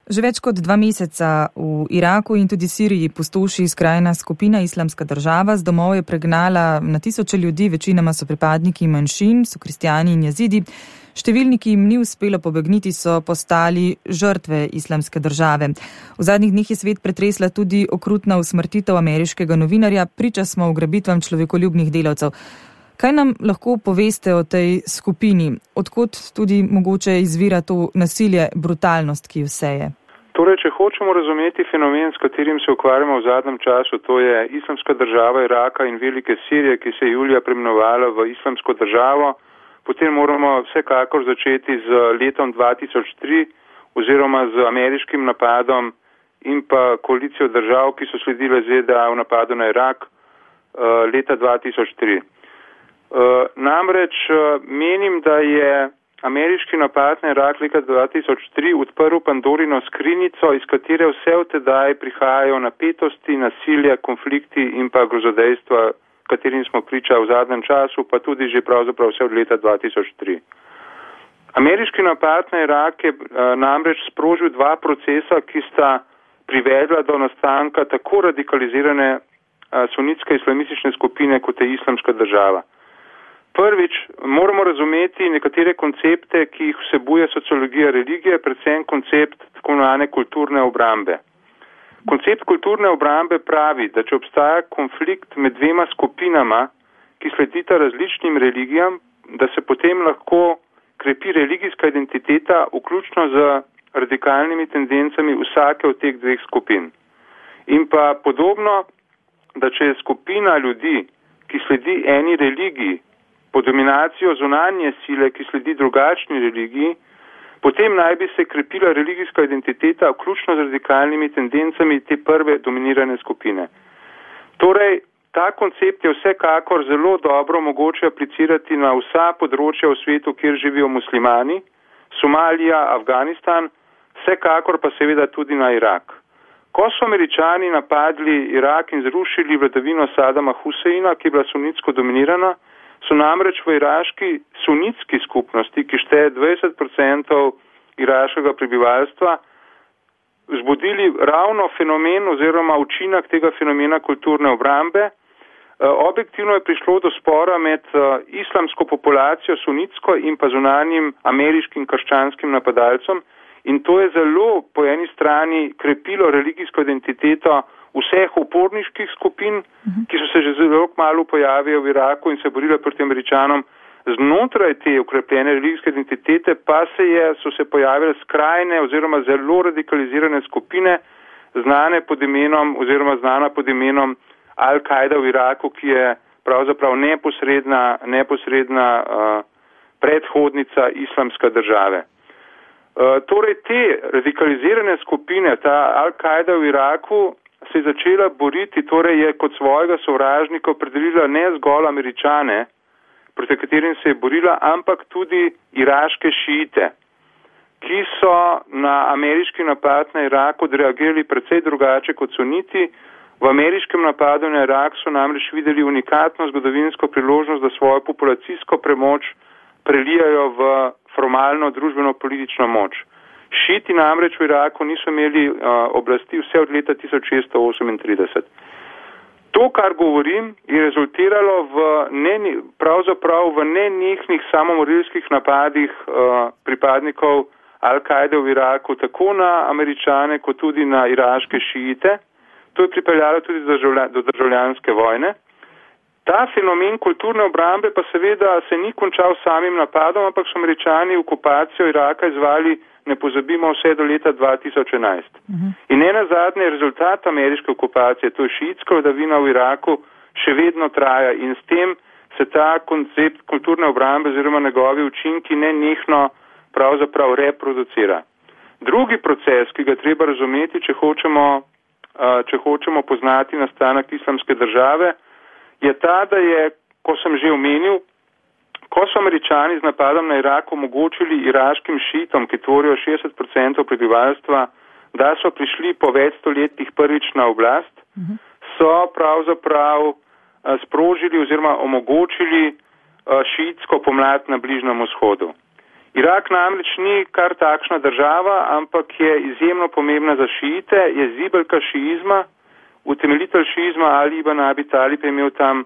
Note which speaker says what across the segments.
Speaker 1: Že več kot 2 meseca v Iraku in tudi Siriji pustoši skrajna skupina Islamska država. Z domov je pregnala na tisoče ljudi, večinoma so pripadniki manjšin, so kristjani in jazidi. Številni, ki jim ni uspelo pobegniti, so postali žrtve Islamske države. V zadnjih dneh je svet pretresla tudi okrutna usmrtitev ameriškega novinarja, priča smo ugrabitvam človekoljubnih delavcev. Kaj nam lahko poveste o tej skupini? Odkot tudi mogoče izvira to nasilje, brutalnost, ki vse je?
Speaker 2: Torej, če hočemo razumeti fenomen, s katerim se ukvarjamo v zadnjem času, to je Islamska država Iraka in velike Sirije, ki se je julija preimenovala v Islamsko državo, potem moramo vsekakor začeti z letom 2003 oziroma z ameriškim napadom in pa koalicijo držav, ki so sledile ZDA v napadu na Irak leta 2003. Namreč menim, da je ameriški napad na Irak leta 2003 odprl Pandorino skrinjico, iz katere vse od tedaj prihajajo napetosti, nasilje, konflikti in pa grozodejstva, katerim smo priča v zadnjem času, pa tudi že pravzaprav vse od leta 2003. Ameriški napad na Irak je namreč sprožil 2 procesa, ki sta privedla do nastanka tako radikalizirane sunitske islamistične skupine, kot je Islamska država. Prvič, moramo razumeti nekatere koncepte, ki jih vsebuje sociologija religije, predvsem koncept tako imenovane kulturne obrambe. Koncept kulturne obrambe pravi, da če obstaja konflikt med 2 skupinama, ki sledita različnim religijam, da se potem lahko krepi religijska identiteta, vključno z radikalnimi tendencami vsake od teh 2 skupin. In pa podobno, da če je skupina ljudi, ki sledi eni religiji, po dominacijo zunanje sile, ki sledi drugačni religiji, potem naj bi se krepila religijska identiteta, vključno z radikalnimi tendencami te prve dominirane skupine. Torej, ta koncept je vsekakor zelo dobro mogoče aplicirati na vsa področja v svetu, kjer živijo muslimani, Somalija, Afganistan, vsekakor pa seveda tudi na Irak. Ko so Američani napadli Irak in zrušili vladavino Sadama Huseina, ki je bila sunitsko dominirana, so namreč v iraški sunitski skupnosti, ki šteje 20% iraškega prebivalstva, vzbudili ravno fenomen oziroma učinek tega fenomena kulturne obrambe. Objektivno je prišlo do spora med islamsko populacijo sunitsko in pa zunanjim ameriškim krščanskim napadalcem in to je zelo po eni strani krepilo religijsko identiteto vseh uporniških skupin, ki so se že zelo kmalu pojavili v Iraku in se borili proti Američanom. Znotraj te okrepljene religijske identitete pa so se pojavile skrajne oziroma zelo radikalizirane skupine, znane pod imenom oziroma znana pod imenom Al-Kaida v Iraku, ki je pravzaprav neposredna predhodnica Islamske države. Torej te radikalizirane skupine, ta Al-Kaida v Iraku, se je začela boriti, torej je kot svojega sovražnika opredelila ne zgolj Američane, proti katerim se je borila, ampak tudi iraške šiite, ki so na ameriški napad na Irak odreagirali precej drugače kot suniti. V ameriškem napadu na Irak so namreč videli unikatno zgodovinsko priložnost, da svojo populacijsko premoč prelijajo v formalno družbeno-politično moč. Šiti namreč v Iraku niso imeli oblasti vse od leta 1638. To, kar govorim, je rezultiralo pravzaprav v nenehnih samomorilskih napadih pripadnikov Al-Kaide v Iraku, tako na Američane, kot tudi na iraške šiite. To je pripeljalo tudi do državljanske vojne. Ta fenomen kulturne obrambe pa seveda se ni končal samim napadom, ampak so Američani okupacijo Iraka izvali, ne pozabimo, vse do leta 2011. In nenazadnje rezultat ameriške okupacije, to je šiitska vladavina v Iraku, še vedno traja in s tem se ta koncept kulturne obrambe oziroma njegovi učinki nenehno pravzaprav reproducira. Drugi proces, ki ga treba razumeti, če hočemo poznati nastanek Islamske države, je ta, da je, ko sem že omenil, ko so Američani z napadom na Irak omogočili iraškim šiitom, ki tvorijo 60% prebivalstva, da so prišli po več stoletjih prvič na oblast, so pravzaprav sprožili oziroma omogočili šiitsko pomlad na Bližnjem vzhodu. Irak namreč ni kar takšna država, ampak je izjemno pomembna za šiite, je zibelka šiizma, utemeljitelj šiizma Ali ibn Abi Talib je imel tam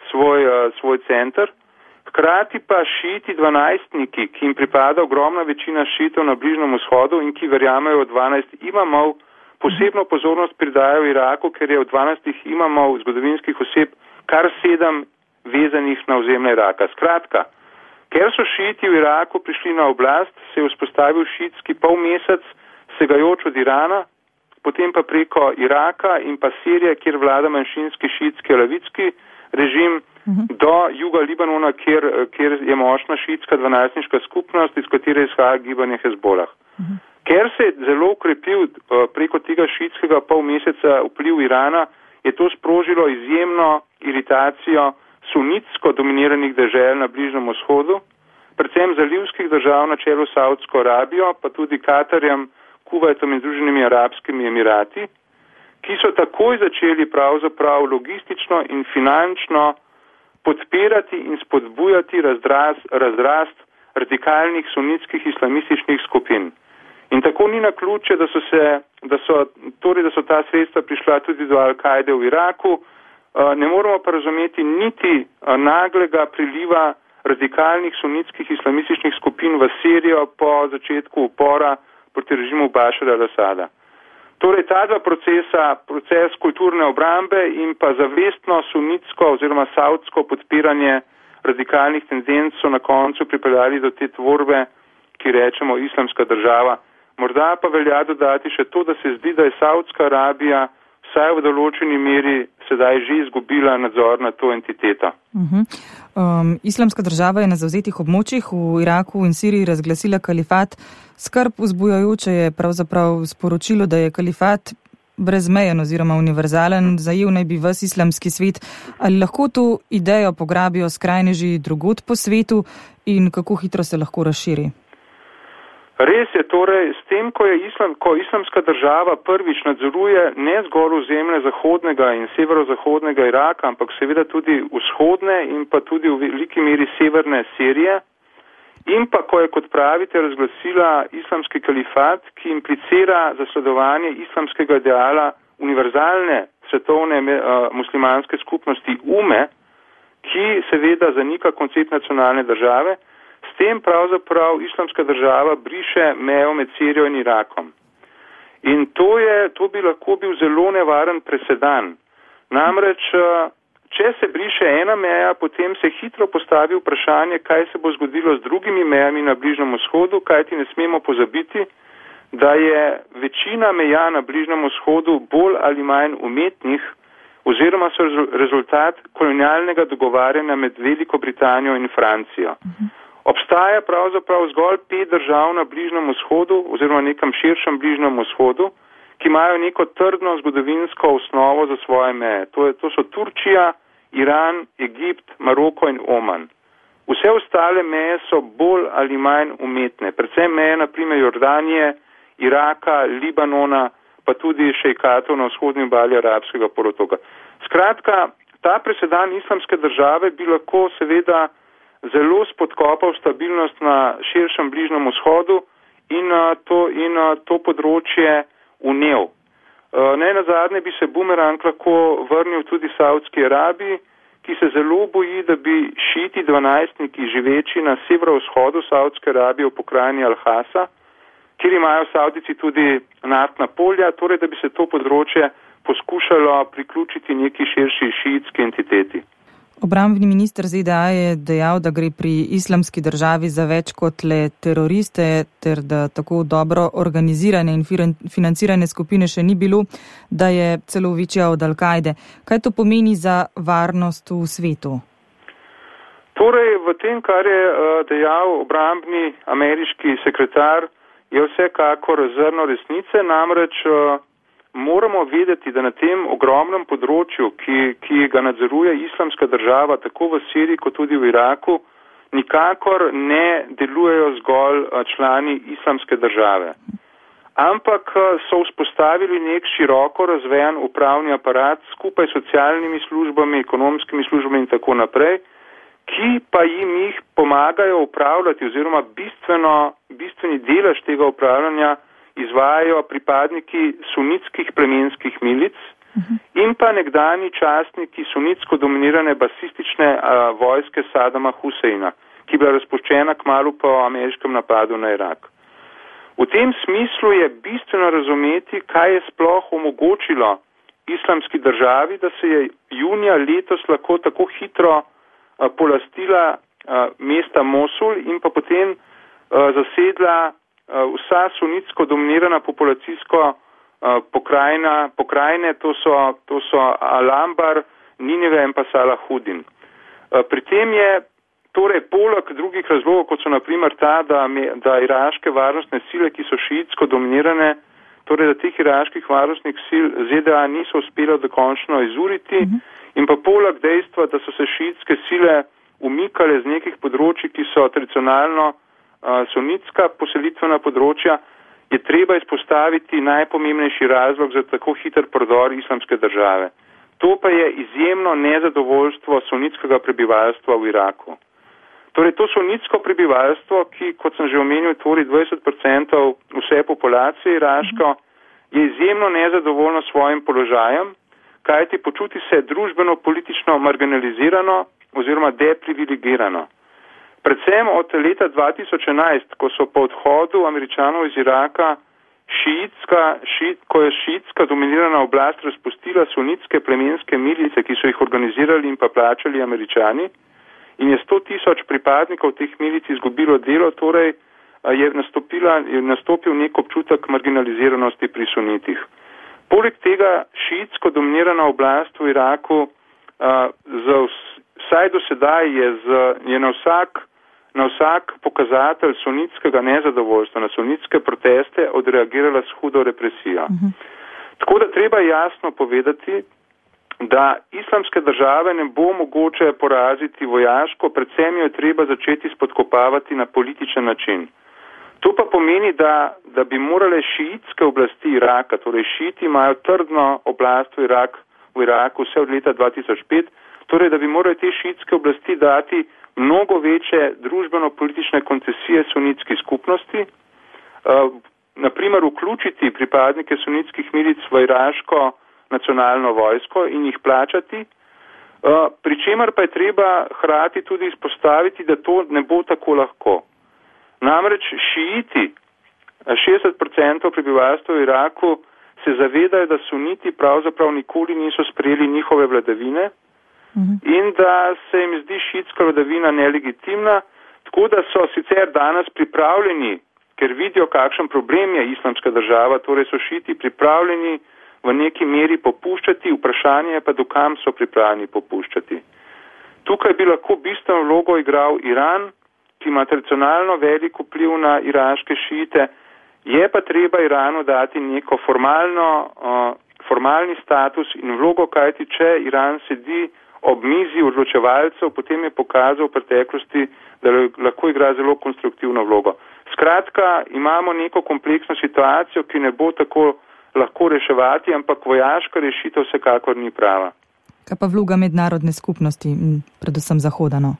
Speaker 2: svoj center. Hkrati pa šiiti dvanajstniki, ki jim pripada ogromna večina šiitov na Bližnjem vzhodu in ki verjamejo v 12 imamov, posebno pozornost pridajo Iraku, ker je v 12 imamov zgodovinskih oseb kar 7 vezanih na ozemlje Iraka. Skratka, ker so šiiti v Iraku prišli na oblast, se je vzpostavil šiitski polmesec, segajoč od Irana, potem pa preko Iraka in pa Sirije, kjer vlada manjšinski šiitski alavitski režim, do juga Libanona, kjer je močna šiitska dvanajstniška skupnost, iz katere izhaja gibanje Hezbolah. Ker se je zelo ukrepil preko tega šiitskega polmeseca vpliv Irana, je to sprožilo izjemno iritacijo sunitsko dominiranih dežel na Bližnjem vzhodu, predvsem zalivskih držav na čelu s Saudsko Arabijo, pa tudi Katarjem, Kuvajtom in Združenimi arabskimi emirati, ki so takoj začeli pravzaprav logistično in finančno podpirati in spodbujati razrast radikalnih sunitskih islamističnih skupin. In tako ni naključje, da so ta sredstva prišla tudi do Al-Kaide v Iraku. Ne moramo pa razumeti niti naglega priliva radikalnih sunitskih islamističnih skupin v Sirijo po začetku upora proti režimu Bašara al-Asada. Torej ta dva procesa, proces kulturne obrambe in pa zavestno sunitsko oziroma saudsko podpiranje radikalnih tendenc so na koncu pripeljali do te tvorbe, ki rečemo islamska država. Morda pa velja dodati še to, da se zdi, da je Saudska Arabija vsaj v določeni meri sedaj že izgubila nadzor nad to entiteto.
Speaker 1: Islamska država je na zavzetih območjih v Iraku in Siriji razglasila kalifat. Skrb vzbujajoče je pravzaprav sporočilo, da je kalifat brezmejen oziroma univerzalen, zajel naj bi ves islamski svet. Ali lahko to idejo pograbijo skrajneži drugod po svetu in kako hitro se lahko razširi?
Speaker 2: Res je, torej, s tem, ko islamska država prvič nadzoruje ne zgolj ozemlje zahodnega in severozahodnega Iraka, ampak seveda tudi vzhodne in pa tudi v veliki meri severne Sirije, in pa ko je, kot pravite, razglasila islamski kalifat, ki implicira zasledovanje islamskega ideala univerzalne svetovne muslimanske skupnosti UME, ki seveda zanika koncept nacionalne države, s tem pravzaprav islamska država briše mejo med Sirijo in Irakom. In to bi lahko bil zelo nevaren presedan. Namreč, če se briše ena meja, potem se hitro postavi vprašanje, kaj se bo zgodilo z drugimi mejami na Bližnjem vzhodu, kajti ne smemo pozabiti, da je večina meja na Bližnjem vzhodu bolj ali manj umetnih oziroma so rezultat kolonialnega dogovarjanja med Veliko Britanijo in Francijo. Obstaja pravzaprav zgolj 5 držav na Bližnjem vzhodu oziroma nekem širšem Bližnjem vzhodu, ki imajo neko trdno zgodovinsko osnovo za svoje meje. To so Turčija, Iran, Egipt, Maroko in Oman. Vse ostale meje so bolj ali manj umetne, predvsem meje na primer Jordanije, Iraka, Libanona, pa tudi šejkatov na vzhodni obali Arabskega polotoka. Skratka, ta presedan islamske države bi lahko seveda zelo spodkopal stabilnost na širšem Bližnjem vzhodu in to področje unel. Nenazadnje bi se bumerang lahko vrnil tudi Saudski Arabiji, ki se zelo boji, da bi šiiti dvanajstniki živeči na severovzhodu Saudske Arabije v pokrajini Al-Hasa, kjer imajo Saudici tudi naftna polja, torej da bi se to področje poskušalo priključiti neki širši šiitski entiteti.
Speaker 1: Obrambni minister ZDA je dejal, da gre pri islamski državi za več kot le teroriste, ter da tako dobro organizirane in financirane skupine še ni bilo, da je celo večja od Al-Kaide. Kaj to pomeni za varnost v svetu?
Speaker 2: Torej, v tem, kar je dejal obrambni ameriški sekretar, je vsekakor zrno resnice, namreč moramo vedeti, da na tem ogromnem področju, ki ga nadzoruje islamska država, tako v Siriji kot tudi v Iraku, nikakor ne delujejo zgolj člani islamske države. Ampak so vzpostavili nek široko razvejan upravni aparat skupaj s socialnimi službami, ekonomskimi službami in tako naprej, ki pa jih pomagajo upravljati oziroma bistveni delež tega upravljanja izvajajo pripadniki sunitskih plemenskih milic in pa nekdani častniki sunitsko dominirane basistične vojske Sadama Huseina, ki je bila razpuščena kmalu po ameriškem napadu na Irak. V tem smislu je bistveno razumeti, kaj je sploh omogočilo islamski državi, da se je junija letos lahko tako hitro polastila mesta Mosul in pa potem zasedla vsa sunitsko dominirana populacijsko pokrajine, to so Al-Anbar, Nineve in pa Salahudin. Pri tem je torej poleg drugih razlogov, kot so naprimer ta, da iraške varnostne sile, ki so šiitsko dominirane, torej da teh iraških varnostnih sil ZDA niso uspelo dokončno izuriti in pa poleg dejstva, da so se šiitske sile umikale z nekih področji, ki so tradicionalno sunitska poselitvena področja, je treba izpostaviti najpomembnejši razlog za tako hiter prodor islamske države. To pa je izjemno nezadovoljstvo sunitskega prebivalstva v Iraku. Torej, to sunitsko prebivalstvo, ki, kot sem že omenil, tvori 20% vse populacije iraško, je izjemno nezadovoljno s svojim položajem, kajti počuti se družbeno-politično marginalizirano oziroma deprivilegirano. Predvsem od leta 2011, ko so po odhodu Američanov iz Iraka ko je šiitska dominirana oblast razpustila sunitske plemenske milice, ki so jih organizirali in pa plačali Američani, in je 100,000 pripadnikov teh milic izgubilo delo, torej je nastopil nek občutek marginaliziranosti pri sunitih. Poleg tega šiitsko dominirana oblast v Iraku vsaj do sedaj je na vsak pokazatelj sunitskega nezadovoljstva, na sunitske proteste odreagirala s hudo represijo. Tako da treba jasno povedati, da islamske države ne bo mogoče poraziti vojaško, predvsem jo je treba začeti spodkopavati na političen način. To pa pomeni, da bi morale šiitske oblasti Iraka, torej šiiti imajo trdno oblast v Iraku vse od leta 2005, torej da bi morale te šiitske oblasti dati mnogo večje družbeno-politične koncesije sunitski skupnosti, naprimer vključiti pripadnike sunitskih milic v iraško nacionalno vojsko in jih plačati, pri čemer pa je treba hkrati tudi izpostaviti, da to ne bo tako lahko. Namreč šiiti, 60% prebivalstva v Iraku, se zavedajo, da suniti pravzaprav nikoli niso sprejeli njihove vladavine in da se jim zdi šiitska vladavina nelegitimna, tako da so sicer danes pripravljeni, ker vidijo, kakšen problem je islamska država, torej so šiiti pripravljeni v neki meri popuščati, vprašanje pa dokam so pripravljeni popuščati. Tukaj bi lahko bistveno vlogo igral Iran, ki ima tradicionalno velik vpliv na iraške šiite, je pa treba Iranu dati neko formalni status in vlogo, kajti če Iran sedi ob mizi odločevalcev, potem je pokazal v preteklosti, da lahko igra zelo konstruktivno vlogo. Skratka, imamo neko kompleksno situacijo, ki ne bo tako lahko reševati, ampak vojaška rešitev vsekakor ni prava.
Speaker 1: Kaj pa vloga mednarodne skupnosti, predvsem Zahodano?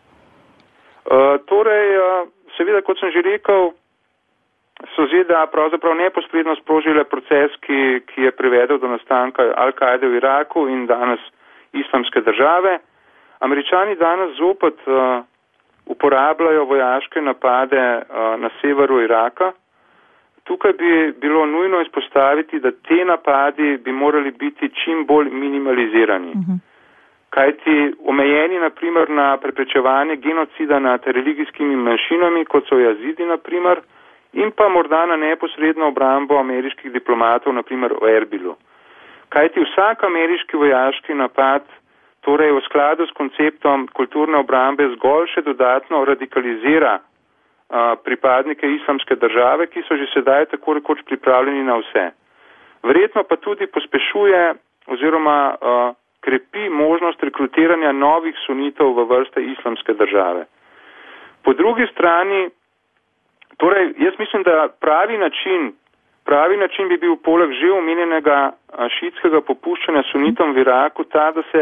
Speaker 2: Seveda, kot sem že rekel, so ZDA pravzaprav neposredno sprožile proces, ki je privedel do nastanka Al-Kaide v Iraku in danes islamske države. Američani danes zopet uporabljajo vojaške napade na severu Iraka. Tukaj bi bilo nujno izpostaviti, da te napadi bi morali biti čim bolj minimalizirani. Kajti omejeni naprimer na preprečevanje genocida nad religijskimi manjšinami, kot so jazidi naprimer, in pa morda na neposredno obrambo ameriških diplomatov, naprimer v Erbilu. Kajti vsak ameriški vojaški napad, torej v skladu s konceptom kulturne obrambe, zgolj še dodatno radikalizira pripadnike islamske države, ki so že sedaj tako rekoč pripravljeni na vse. Verjetno pa tudi pospešuje oziroma krepi možnost rekrutiranja novih sunitov v vrste islamske države. Po drugi strani, torej jaz mislim, da pravi način bi bil poleg že omenjenega šiitskega popuščanja sunitom v Iraku ta, da se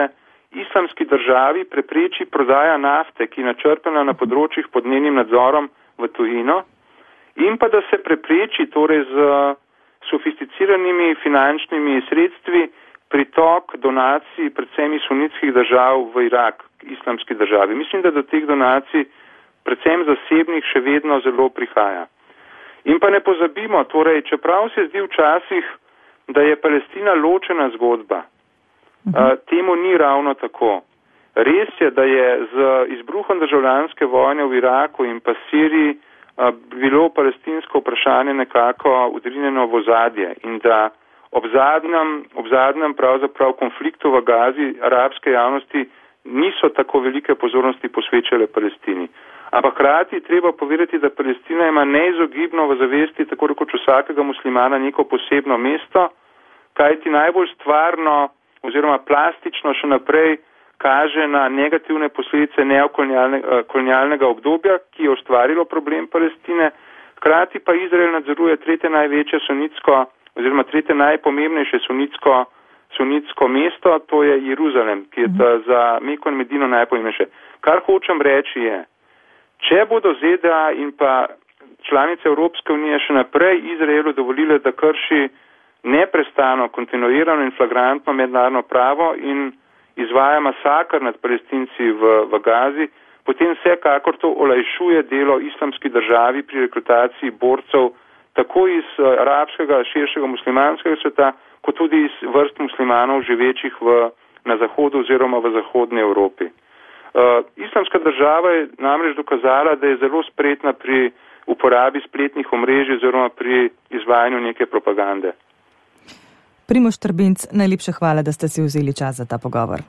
Speaker 2: islamski državi prepreči prodaja nafte, ki je načrpana na področjih pod njenim nadzorom v tujino, in pa da se prepreči torej z sofisticiranimi finančnimi sredstvi pritok donacij predvsem iz sunitskih držav v Irak, islamski državi. Mislim, da do teh donacij, predvsem zasebnih, še vedno zelo prihaja. In pa ne pozabimo, torej, čeprav se zdi včasih, da je Palestina ločena zgodba, temu ni ravno tako. Res je, da je z izbruhom državljanske vojne v Iraku in pa Siriji bilo palestinsko vprašanje nekako udrinjeno v ozadje in da ob zadnjem pravzaprav konfliktu v Gazi arabske javnosti niso tako velike pozornosti posvečale Palestini. Ampak hkrati treba povedati, da Palestina ima neizogibno v zavesti tako rekoč vsakega muslimana neko posebno mesto, kajti najbolj stvarno oziroma plastično še naprej kaže na negativne posledice neokolonialnega obdobja, ki je ustvarilo problem Palestine. Hkrati pa Izrael nadzoruje tretje največje sunitsko oziroma tretje najpomembnejše sunitsko mesto, to je Jeruzalem, ki je za Meko in Medino najpomembnejše. Kar hočem reči je, če bodo ZDA in pa članice Evropske unije še naprej Izraelu dovolile, da krši neprestano, kontinuirano in flagrantno mednarodno pravo in izvaja masakr nad Palestinci v Gazi, potem vsekakor to olajšuje delo islamski državi pri rekrutaciji borcev tako iz arabskega, širšega muslimanskega sveta, kot tudi iz vrst muslimanov živečih na zahodu oziroma v zahodni Evropi. Islamska država je namreč dokazala, da je zelo spretna pri uporabi spletnih omrežij oziroma pri izvajanju neke propagande.
Speaker 1: Primož Trbinc, najlepša hvala, da ste si vzeli čas za ta pogovor.